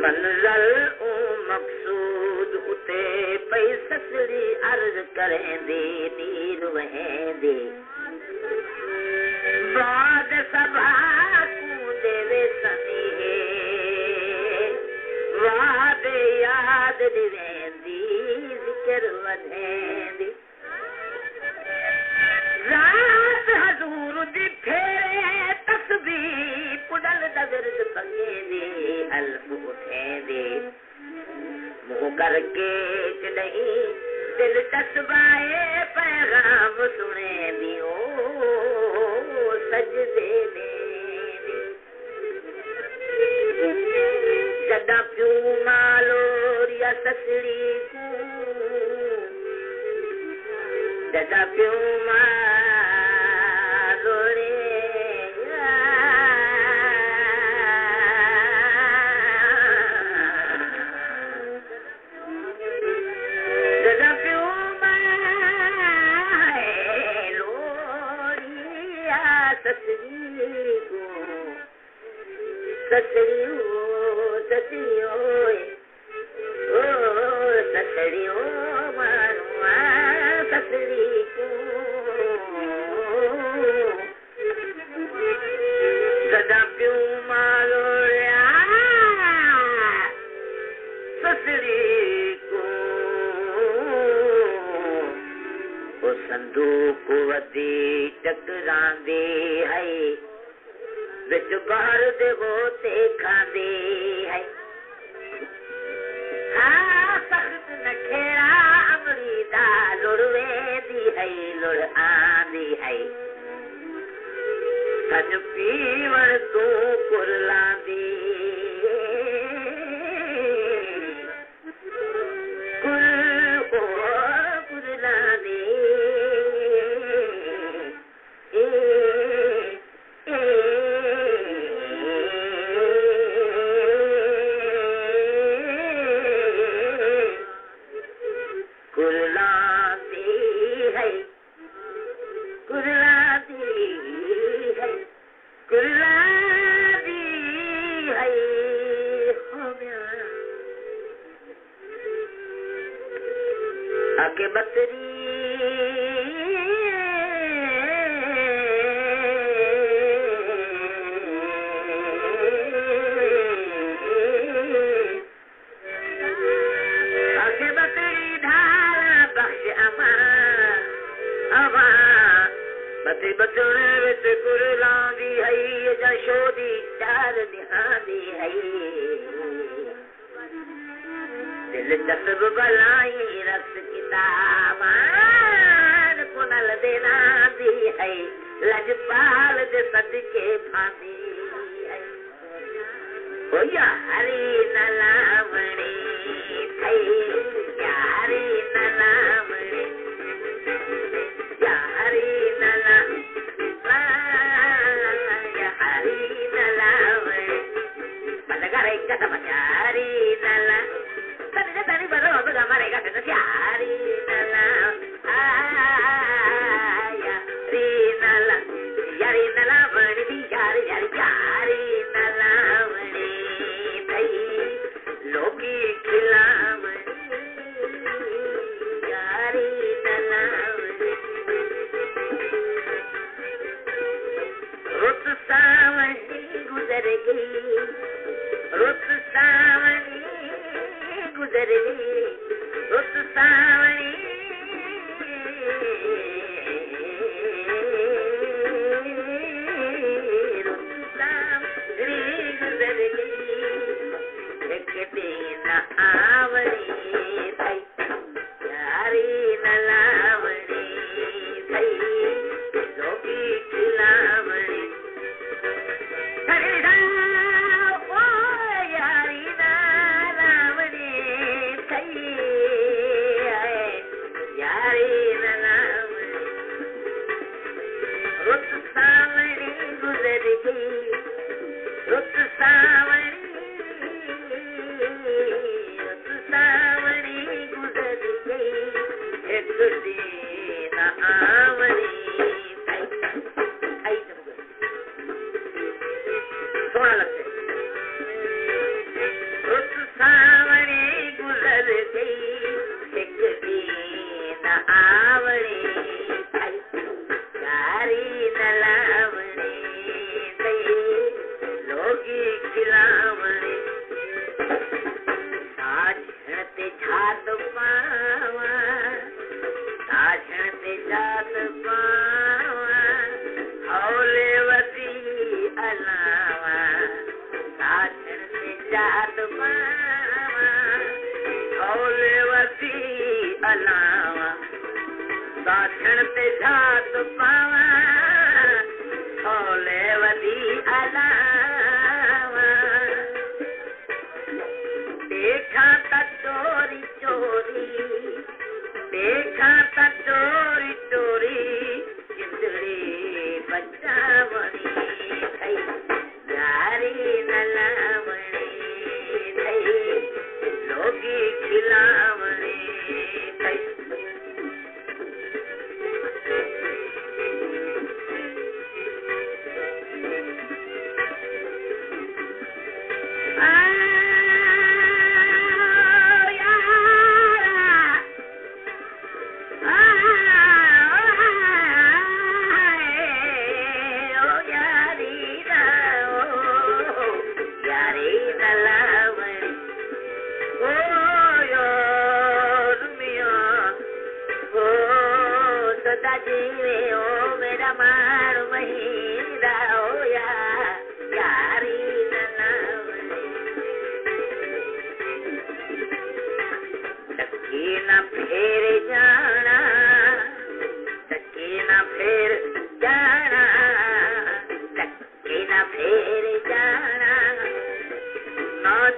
मंज़ल मक़सूद उते पई ससड़ी अर्ज़ करेंदी नीर वहेंदी बाद सभा देवे सनी वाद याद दिवेंदी जिक्र वधेंदी रात हजूर दी फेरे तस्बीह पुडल दगर्द पंगेंदी हल्फ उठेंदी मुँह करके नहीं दिल तस्बाए पैगाम सुनेंदी ओ सजदे ने जदा प्यू मालोरिया ससड़ी जदा प्यू संदूक वदी टकरांदी है बिच बाहर दे होते खांदी है हाँ सख्त नखेड़ा अमरीदा लुड़वे दी है लुड़ आंदी है सज पीवण तू कुरलांदी आके बतरी ढाला बख्श अमा बते बचने विच कुरलांदी है जशोदी चार निहांदी है दिल जसब बलाई रस किताबान कुनल देना दी है लजपाल दे सदके फांदी है ओ यारी नलावणी थई यारी नलावणी यारी नला यारी नलावणी बदगारे कदम यारी नला तनी बरो बगा मारेगा के यारी नला आया री नला यारी नला बड़ी यारी यारी यारी नला बड़ी भई लोकी खिलावणी यारी नला रुत सावनी गुजर गई रुत सावनी गुजर गई रुत सावनी गुजर गई एक दिन आवनी थई यारी नलावणी थई लोकी खिलावणी सोना लगते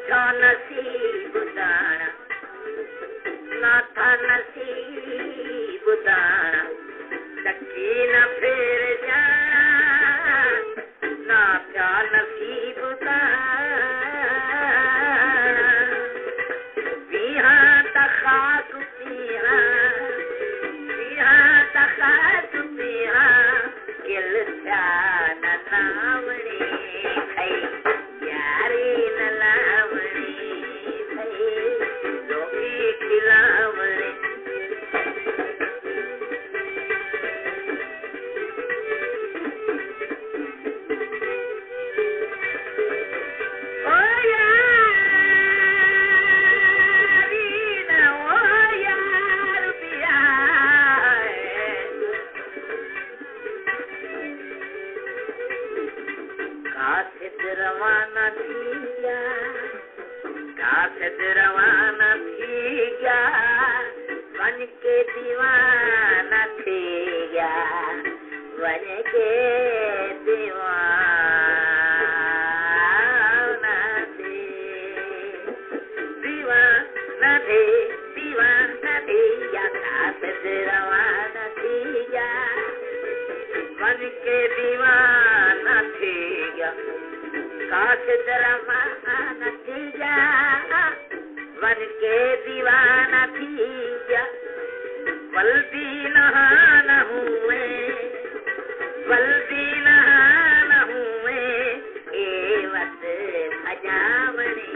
था नसीब दाना ना था नसीब दाना चक्की न फेर जाना ना था नसीब दाना बिहा तखाक पिहा किल न लावणी थई यारी न लावणी थई लोकी खिलावणी ओ यारी न ओ यार पिया कासिद रवाना थी गया बन के दीवाना थी गया बन के दीवाना थी या कासिद रवाना थी गया बन के दीवाना थी गया कासिद रवाना थी गया बन के दीवाना थी गया बल्दी नहान हुए ए वत खजामणी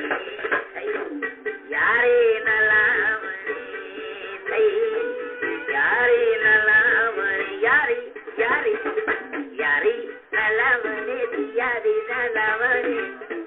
यारे न लावणी थई यारे न लावणी यारी यारी यारी न लावणी यारी न लावणी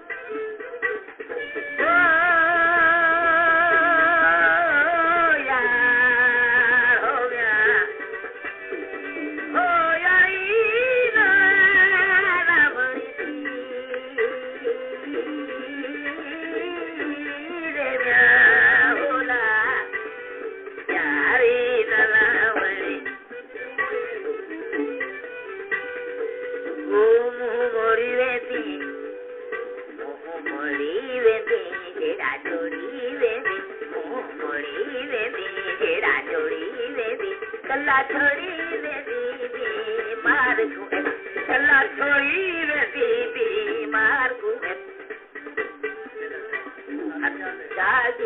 कला छोड़ी बीमार को कला छोड़ी बीमार को जाते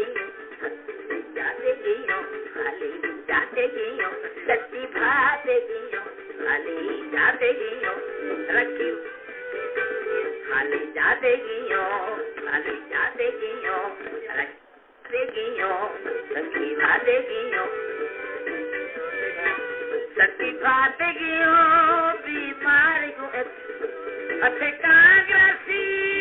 गियो खाली जाते गियो सच्ची भाते गियो खाली जाते गियो रखी खाली जाते गियो रखते गियो रखी भाते गियो सच्ची बात गियो बीमार को अथे कांग्रेसी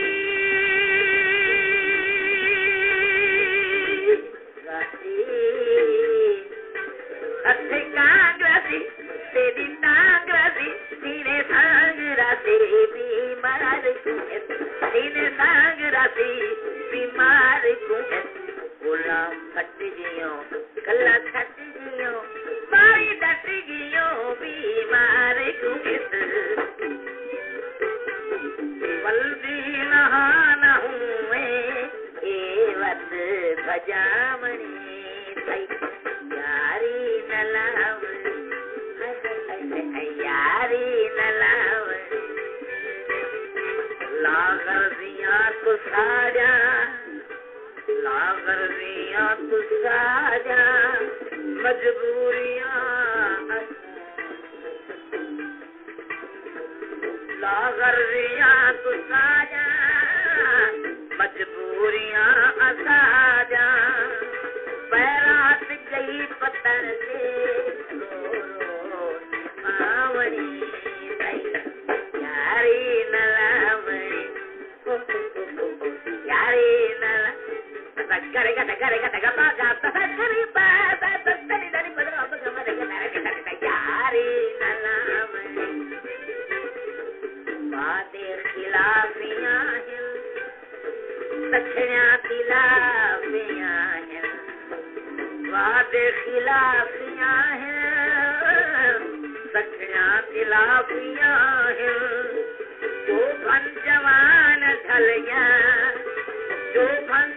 अथे कांग्रेसी तेरी कांग्रेसी तेरे सांगरासी बीमार को तेरे सांगरासी बीमार को गुलाम फट गियो कला छट गियो मारी डट गियो बीमार को बल्दी नहान हुए ए वत भजामणी थई यारी न लावणी यारी न लावणी लागर दिया तो साजा मजबूरियां लागर दिया तो साजा मजबूरियां असाजा बैरात गई पतन से मावणी यारी न लावणी यारी न करेगा यारी न लावणी बादे खिलाफियां हैं दक्षिणा खिलाफियां हैं वादे खिलाफियां हैं दक्षिणा खिलाफियां हैं जो भन जवान ढल गया जो भन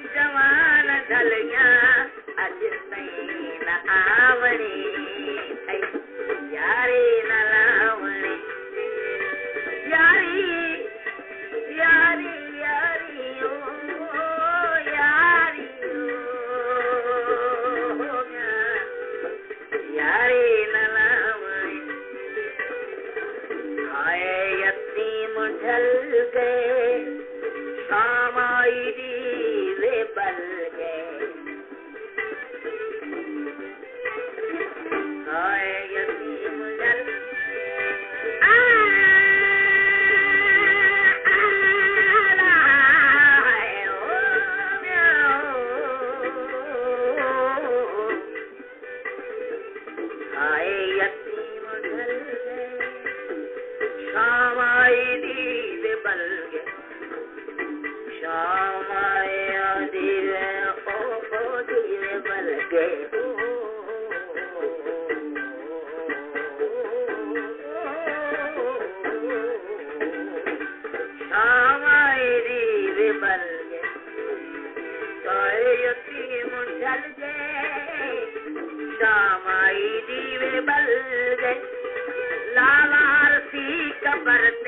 श्यामाया दीवे ओ दीवे बल गए श्यामाया दीवे बल गए यती मुंडल गए श्यामाया दीवे बल गए लालार सी कबर